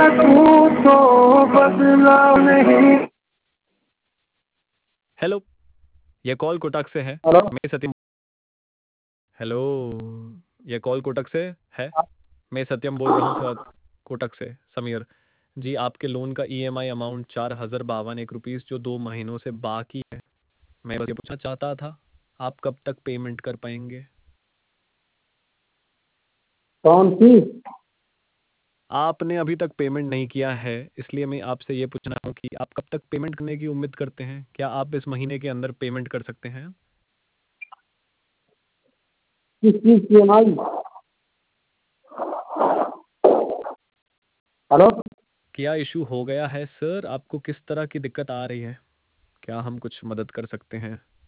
सकूं तो बदलाव नहीं। हेलो, ये कॉल कोटक से है। हेलो। मैं सत्यम। हेलो, ये कॉल कोटक से है। मैं सत्यम बोल रहा हूँ सर, कोटक से समीर जी। आपके लोन का ईएमआई अमाउंट 4052 जो 2 महीनों से बाकी है। मैं बस ये पूछना चाहता था, आप कब तक पेमेंट कर पाएंगे? कौन सी? आपने अभी तक पेमेंट नहीं किया है, इसलिए मैं आपसे ये पूछना हूँ कि आप कब तक पेमेंट करने की उम्मीद करते हैं? क्या आप इस महीने के अंदर पेमेंट कर सकते हैं? किस चीज की EMI? हेलो। क्या इशू हो गया है सर? आपको किस तरह की दिक्कत आ रही है? क्या हम कुछ मदद कर सकते हैं?